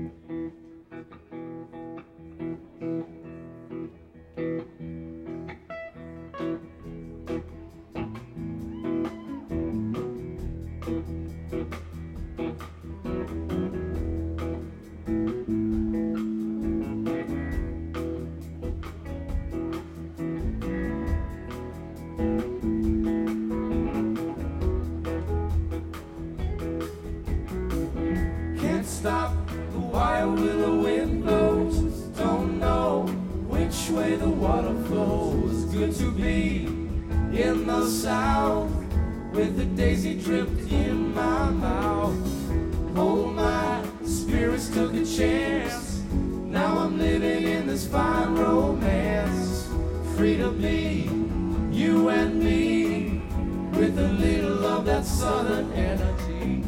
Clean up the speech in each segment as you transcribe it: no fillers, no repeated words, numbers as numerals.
Stop the wild willow wind blows. Don't know which way the water flows. Good to be in the south with the daisy dripped in my mouth. Oh, my spirits took a chance. Now I'm living in this fine romance. Free to be you and me with a little of that southern energy.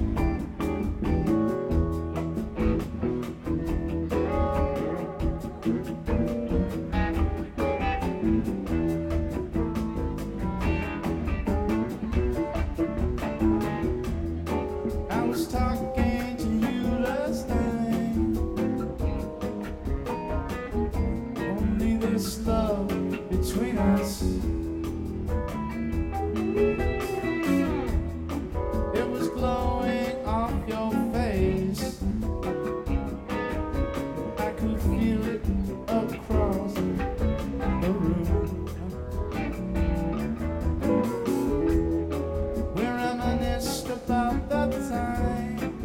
Talking to you last night. Only this love between us. It was glowing off your face. I could feel it across the room. We reminisced about that time.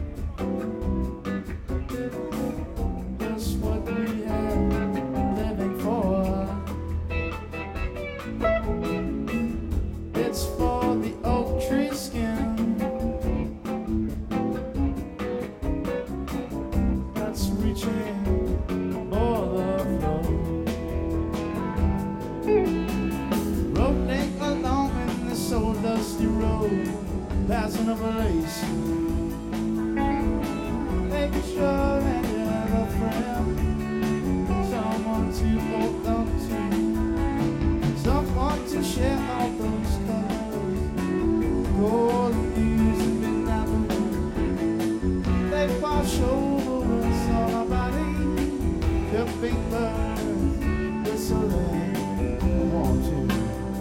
It's for the oak tree skin that's reaching for the floor. Rolling along in this old dusty road, passing a place. Making sure that you have a friend, someone to hold on to, someone to share all those colors. Gold leaves and midnight moon, they wash over us all our body. The big birds whistling, want to.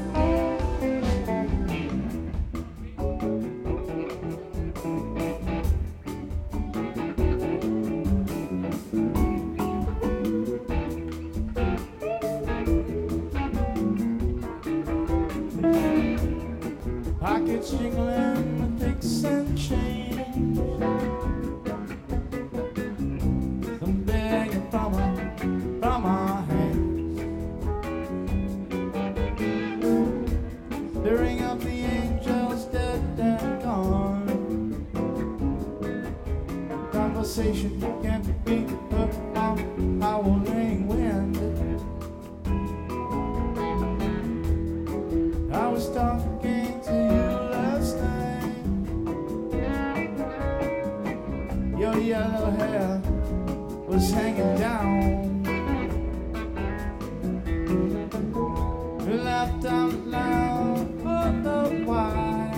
Pockets jingling with picks and change. Some begging from our hands. Stirring up the angels dead and gone. Conversation can't be put on howling wind. I was talking to you last night. Your yellow hair was hanging down. We laughed out loud for the while.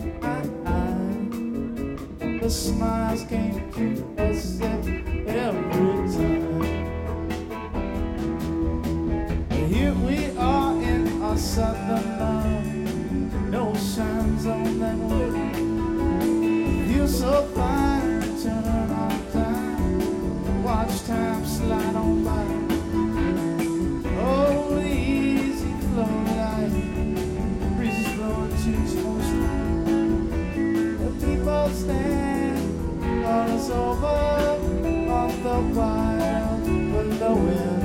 The smiles came to us every time. Here we are in our southern love. No signs on that wood. Feel so fine, turning on time. Watch time slide on by. Oh, the easy flow life. Breezes blowing too strong. The people stand all us over on the wild below it.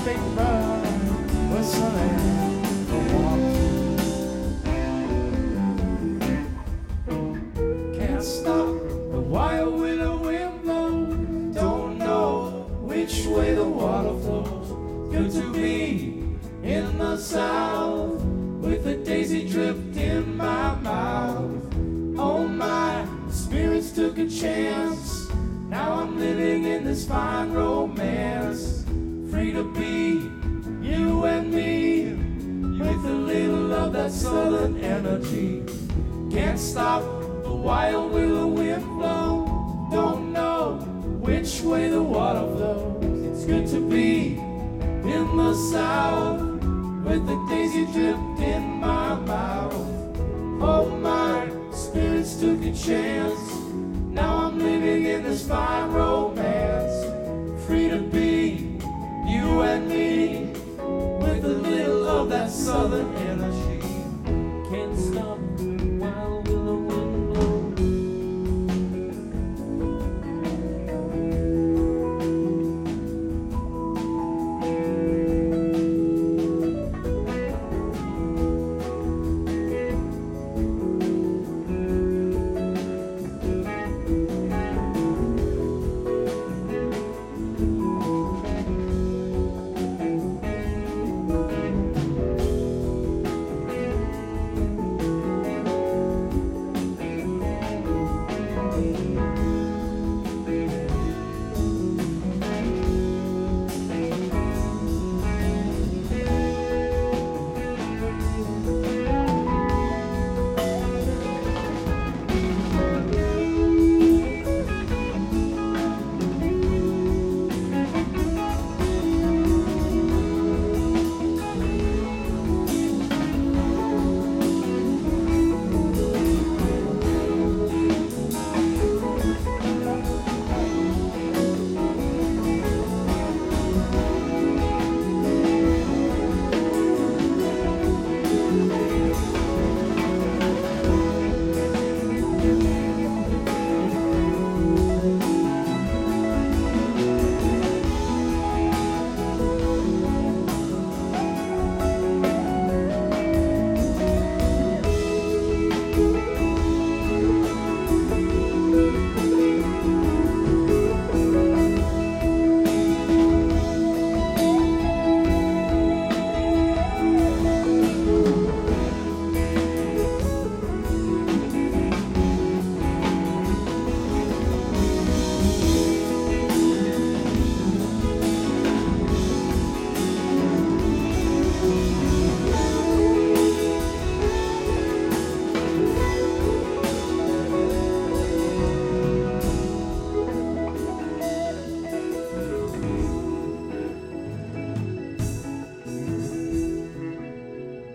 big bird whistling the water. Can't stop the wild willow wind blow. Don't know which way the water flows. Good to be in the south with a daisy dripped in my mouth. Oh my, spirits took a chance. Now I'm living in this fine romance. Free to be you and me with a little of that southern energy. Can't stop the wild willow wind blow. Don't know which way the water flows. It's good to be in the south with the daisy dripped in my mouth. Oh my, spirits took a chance. Now I'm living in this fine road.